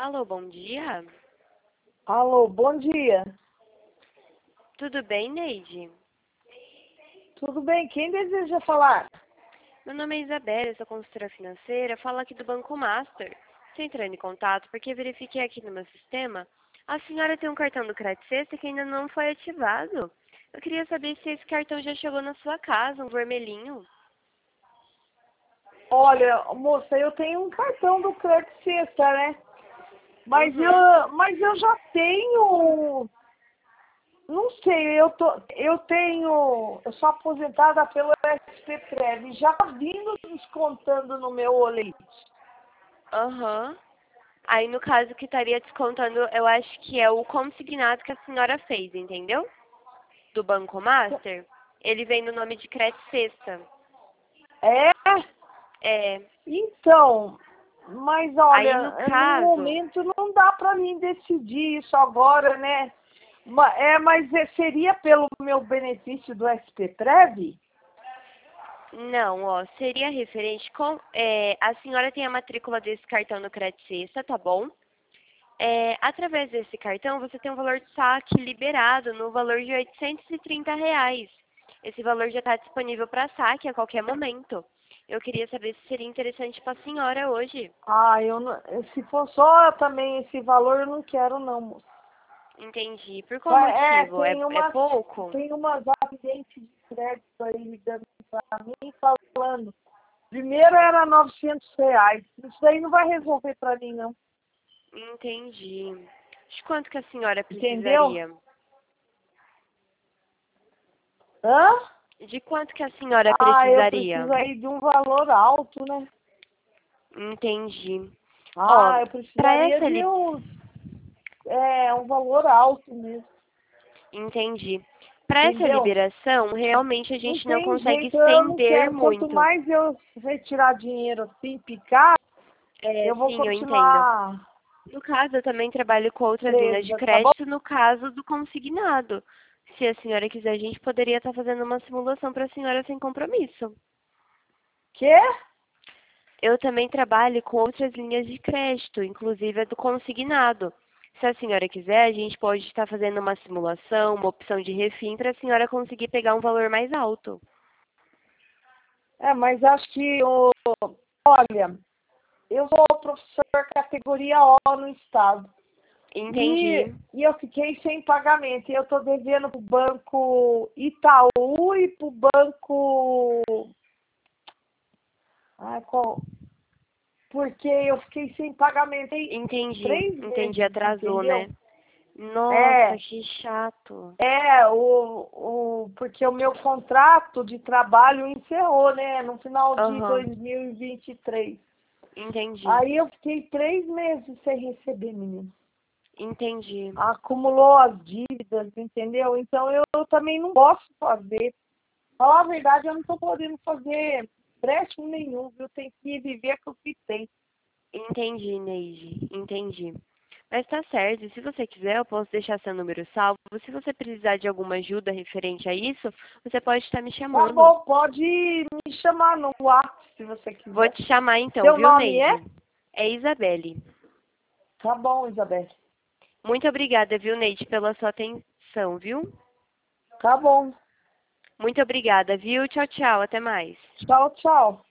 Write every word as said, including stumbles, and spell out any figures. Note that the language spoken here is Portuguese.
Alô, bom dia. Alô, bom dia. Tudo bem, Neide? Tudo bem? Quem deseja falar? Meu nome é Isabela, eu sou consultora financeira, falo aqui do Banco Master. Estou entrando em contato porque verifiquei aqui no meu sistema. A senhora tem um cartão do Crédito Sexta que ainda não foi ativado. Eu queria saber se esse cartão já chegou na sua casa, um vermelhinho. Olha, moça, eu tenho um cartão do Crédito Sexta, né? Mas, Uhum. eu, mas eu já tenho... Não sei, eu, tô, eu tenho... Eu sou aposentada pelo S P Prev. Já tá vindo descontando no meu olete. Aham. Aí, no caso, que estaria descontando, eu acho que é o consignado que a senhora fez, entendeu? Do Banco Master. Ele vem no nome de Crédito Sexta. É? É. Então... Mas Aí, no olha, no caso... momento não dá para mim decidir isso agora, né? Ma- É, mas é- seria pelo meu benefício do S P Prev? Não, ó, seria referente com... é, a senhora tem a matrícula desse cartão no Crédito Sexta, tá bom? É, através desse cartão, você tem um valor de saque liberado no valor de oitocentos e trinta reais. Esse valor já está disponível para saque a qualquer momento. Eu queria saber se seria interessante para a senhora hoje. Ah, eu não, se for só também esse valor, eu não quero não, moça. Entendi. Por qual Vai- É, motivo? É, tem é umas, pouco? tem umas agentes de crédito aí ligando para mim falando. Primeiro era novecentos reais. Isso daí não vai resolver para mim, não. Entendi. De quanto que a senhora Entendeu? precisaria? Hã? De quanto que a senhora Ah, eu precisaria? preciso aí de um valor alto, né? Entendi. Ó, Ah, eu para precisaria essa de li... uns, é, um valor alto mesmo. Entendi. Para essa Entendeu? liberação, realmente a Não gente não tem consegue jeito, eu não estender quero. Quanto muito. mais eu retirar dinheiro assim, picar, É, eu vou sim, eu entendo. continuar No caso, eu também trabalho com outras linhas de presa, tá bom? crédito, no caso do consignado. Se a senhora quiser, a gente poderia estar fazendo uma simulação para a senhora sem compromisso. Quê? Eu também trabalho com outras linhas de crédito, inclusive a do consignado. Se a senhora quiser, a gente pode estar fazendo uma simulação, uma opção de refim para a senhora conseguir pegar um valor mais alto. É, mas acho que, o, olha, eu sou professor categoria O no estado. E, Entendi. e eu fiquei sem pagamento. E eu estou devendo para o Banco Itaú e para o Banco... Ai, qual? Porque eu fiquei sem pagamento em Entendi. três Entendi. meses, Atrasou, entendeu? né? Nossa, É, que chato. é, o, o, porque o meu contrato de trabalho encerrou, né, no final de Aham. dois mil e vinte e três. Entendi. Aí eu fiquei três meses sem receber, menino. Entendi. Acumulou as dívidas, entendeu? Então eu, eu também não posso fazer. Falar a verdade, eu não estou podendo fazer empréstimo nenhum, viu? Tem que viver com o que tem. Entendi, Neide. Entendi. Mas tá certo. Se você quiser, eu posso deixar seu número salvo. Se você precisar de alguma ajuda referente a isso, você pode estar me Tá chamando. bom, pode me chamar no WhatsApp se você Vou quiser. te chamar então, Seu viu, nome é? Neide? É Isabelle. Tá bom, Isabel. Muito obrigada, viu, Neide, pela sua atenção, viu? Tá bom. Muito obrigada, viu? Tchau, tchau. Até mais. Tchau, tchau.